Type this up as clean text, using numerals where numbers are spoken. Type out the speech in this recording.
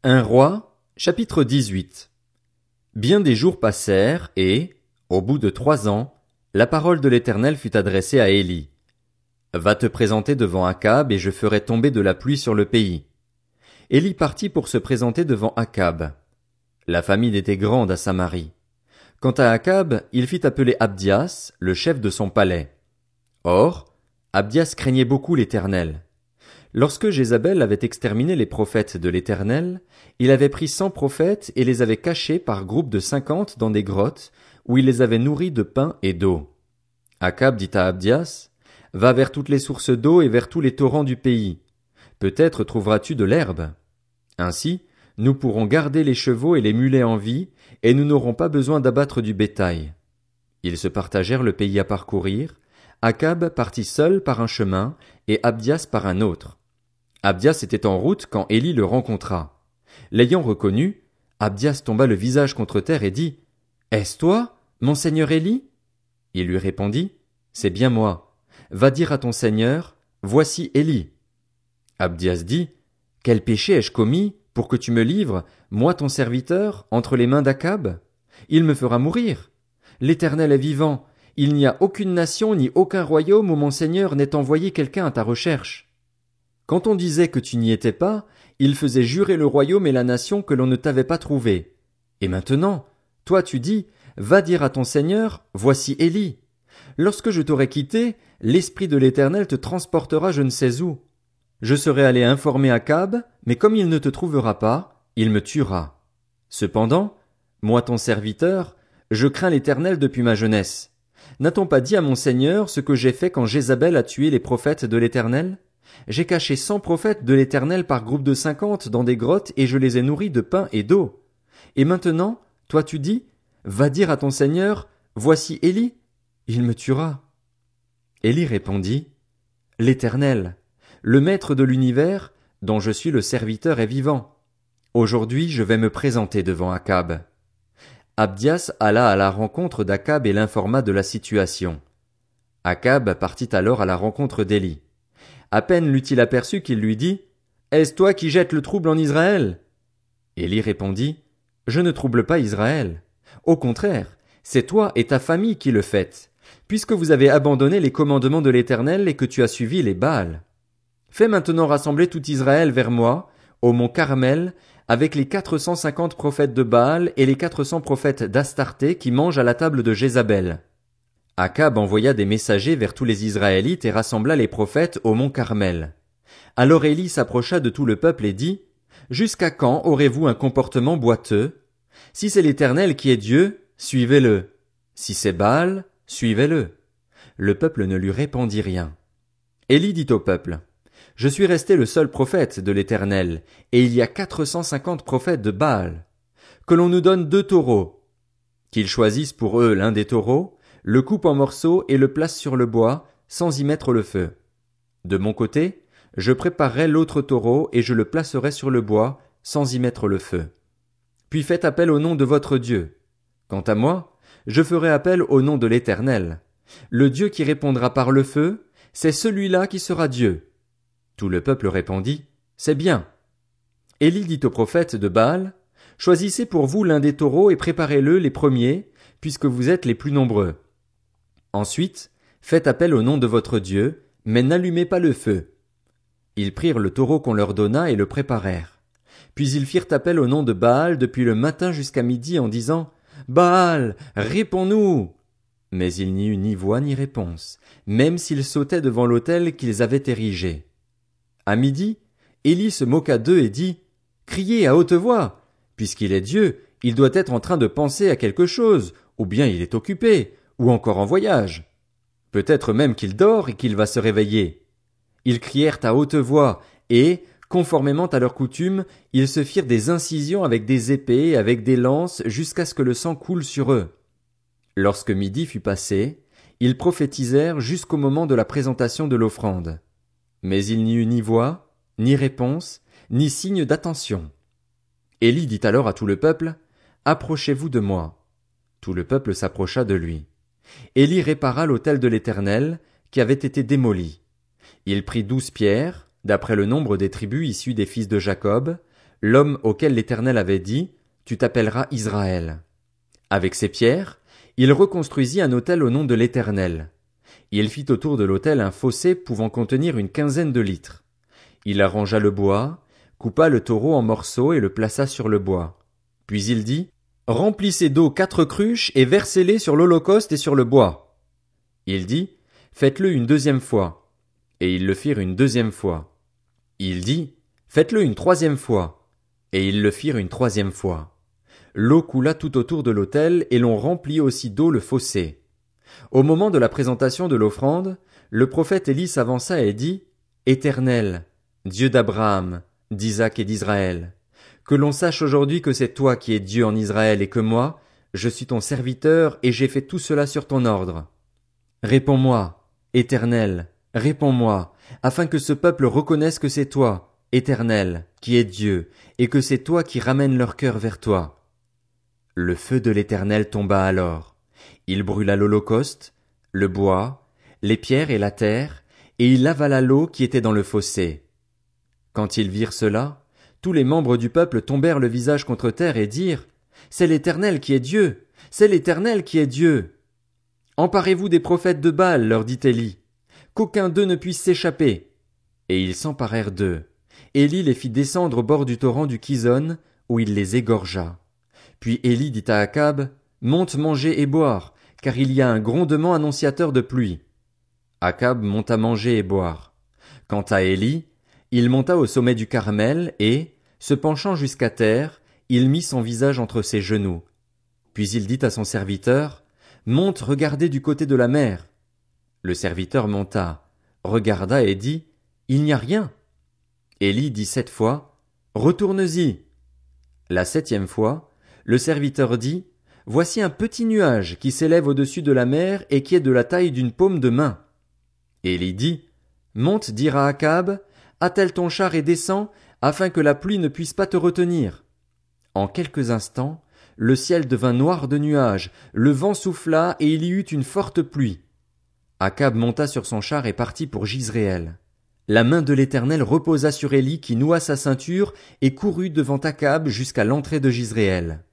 Un roi, chapitre 18. Bien des jours passèrent et, au bout de 3 ans, la parole de l'Éternel fut adressée à Élie. Va te présenter devant Akab et je ferai tomber de la pluie sur le pays. Élie partit pour se présenter devant Akab. La famine était grande à Samarie. Quant à Akab, il fit appeler Abdias, le chef de son palais. Or, Abdias craignait beaucoup l'Éternel. Lorsque Jézabel avait exterminé les prophètes de l'Éternel, il avait pris 100 prophètes et les avait cachés par groupes de 50 dans des grottes, où il les avait nourris de pain et d'eau. Akab dit à Abdias, « Va vers toutes les sources d'eau et vers tous les torrents du pays. Peut-être trouveras-tu de l'herbe. Ainsi, nous pourrons garder les chevaux et les mulets en vie, et nous n'aurons pas besoin d'abattre du bétail. » Ils se partagèrent le pays à parcourir. Akab partit seul par un chemin, et Abdias par un autre. Abdias était en route quand Élie le rencontra. L'ayant reconnu, Abdias tomba le visage contre terre et dit, « Est-ce toi, mon seigneur Élie ?» Il lui répondit, « C'est bien moi. Va dire à ton seigneur, voici Élie. » Abdias dit, « Quel péché ai-je commis pour que tu me livres, moi ton serviteur, entre les mains d'Akab? Il me fera mourir. L'Éternel est vivant. Il n'y a aucune nation ni aucun royaume où mon seigneur n'ait envoyé quelqu'un à ta recherche. » Quand on disait que tu n'y étais pas, il faisait jurer le royaume et la nation que l'on ne t'avait pas trouvé. Et maintenant, toi tu dis, va dire à ton seigneur, voici Élie. Lorsque je t'aurai quitté, l'Esprit de l'Éternel te transportera je ne sais où. Je serai allé informer Akab, mais comme il ne te trouvera pas, il me tuera. Cependant, moi ton serviteur, je crains l'Éternel depuis ma jeunesse. N'a-t-on pas dit à mon seigneur ce que j'ai fait quand Jézabel a tué les prophètes de l'Éternel? J'ai caché 100 prophètes de l'Éternel par groupe de 50 dans des grottes et je les ai nourris de pain et d'eau. Et maintenant, toi tu dis, va dire à ton seigneur, voici Élie. Il me tuera. Élie répondit, l'Éternel, le maître de l'univers, dont je suis le serviteur est vivant. Aujourd'hui je vais me présenter devant Akab. Abdias alla à la rencontre d'Akab et l'informa de la situation. Akab partit alors à la rencontre d'Élie. À peine l'eut-il aperçu qu'il lui dit, « Est-ce toi qui jettes le trouble en Israël ?» Élie répondit, « Je ne trouble pas Israël. Au contraire, c'est toi et ta famille qui le faites, puisque vous avez abandonné les commandements de l'Éternel et que tu as suivi les Baals. Fais maintenant rassembler tout Israël vers moi, au mont Carmel, avec les 450 prophètes de Baal et les 400 prophètes d'Astarté qui mangent à la table de Jézabel. » Akab envoya des messagers vers tous les Israélites et rassembla les prophètes au mont Carmel. Alors Élie s'approcha de tout le peuple et dit, « Jusqu'à quand aurez-vous un comportement boiteux? Si c'est l'Éternel qui est Dieu, suivez-le. Si c'est Baal, suivez-le. » Le peuple ne lui répondit rien. Élie dit au peuple, « Je suis resté le seul prophète de l'Éternel, et il y a 450 prophètes de Baal. Que l'on nous donne 2 taureaux. Qu'ils choisissent pour eux l'un des taureaux, le coupe en morceaux et le place sur le bois, sans y mettre le feu. De mon côté, je préparerai l'autre taureau et je le placerai sur le bois, sans y mettre le feu. Puis faites appel au nom de votre Dieu. Quant à moi, je ferai appel au nom de l'Éternel. Le Dieu qui répondra par le feu, c'est celui-là qui sera Dieu. » Tout le peuple répondit, « C'est bien. » Élie dit aux prophètes de Baal, « Choisissez pour vous l'un des taureaux et préparez-le les premiers, puisque vous êtes les plus nombreux. Ensuite, faites appel au nom de votre Dieu, mais n'allumez pas le feu. » Ils prirent le taureau qu'on leur donna et le préparèrent. Puis ils firent appel au nom de Baal depuis le matin jusqu'à midi en disant, « Baal, réponds-nous » Mais il n'y eut ni voix ni réponse, même s'ils sautaient devant l'autel qu'ils avaient érigé. À midi, Élie se moqua d'eux et dit, « Criez à haute voix. Puisqu'il est Dieu, il doit être en train de penser à quelque chose, ou bien il est occupé, ou encore en voyage. Peut-être même qu'il dort et qu'il va se réveiller. » Ils crièrent à haute voix, et, conformément à leur coutume, ils se firent des incisions avec des épées et avec des lances jusqu'à ce que le sang coule sur eux. Lorsque midi fut passé, ils prophétisèrent jusqu'au moment de la présentation de l'offrande. Mais il n'y eut ni voix, ni réponse, ni signe d'attention. Élie dit alors à tout le peuple, « Approchez-vous de moi. » Tout le peuple s'approcha de lui. Élie répara l'autel de l'Éternel, qui avait été démoli. Il prit 12 pierres, d'après le nombre des tribus issues des fils de Jacob, l'homme auquel l'Éternel avait dit, tu t'appelleras Israël. Avec ces pierres, il reconstruisit un autel au nom de l'Éternel. Il fit autour de l'autel un fossé pouvant contenir une quinzaine de litres. Il arrangea le bois, coupa le taureau en morceaux et le plaça sur le bois. Puis il dit, remplissez d'eau 4 cruches et versez-les sur l'holocauste et sur le bois. Il dit, faites-le une deuxième fois. Et ils le firent une deuxième fois. Il dit, faites-le une troisième fois. Et ils le firent une troisième fois. L'eau coula tout autour de l'autel et l'on remplit aussi d'eau le fossé. Au moment de la présentation de l'offrande, le prophète Élie s'avança et dit, Éternel, Dieu d'Abraham, d'Isaac et d'Israël, que l'on sache aujourd'hui que c'est toi qui es Dieu en Israël et que moi, je suis ton serviteur et j'ai fait tout cela sur ton ordre. Réponds-moi, Éternel, réponds-moi, afin que ce peuple reconnaisse que c'est toi, Éternel, qui es Dieu, et que c'est toi qui ramènes leur cœur vers toi. Le feu de l'Éternel tomba alors. Il brûla l'holocauste, le bois, les pierres et la terre, et il avala l'eau qui était dans le fossé. Quand ils virent cela, tous les membres du peuple tombèrent le visage contre terre et dirent, c'est l'Éternel qui est Dieu, c'est l'Éternel qui est Dieu. Emparez-vous des prophètes de Baal, leur dit Élie, qu'aucun d'eux ne puisse s'échapper. Et ils s'emparèrent d'eux. Élie les fit descendre au bord du torrent du Kison, où il les égorgea. Puis Élie dit à Akab, monte manger et boire, car il y a un grondement annonciateur de pluie. Akab monta manger et boire. Quant à Élie, il monta au sommet du Carmel et, se penchant jusqu'à terre, il mit son visage entre ses genoux. Puis il dit à son serviteur, monte regarder du côté de la mer. Le serviteur monta, regarda et dit, il n'y a rien. Élie dit 7 fois, retourne-y. La 7e fois, le serviteur dit, voici un petit nuage qui s'élève au-dessus de la mer et qui est de la taille d'une paume de main. Élie dit, monte dire à Akab, attelle ton char et descends, afin que la pluie ne puisse pas te retenir. En quelques instants, le ciel devint noir de nuages, le vent souffla et il y eut une forte pluie. Akab monta sur son char et partit pour Jizréel. La main de l'Éternel reposa sur Élie qui noua sa ceinture et courut devant Akab jusqu'à l'entrée de Jizréel.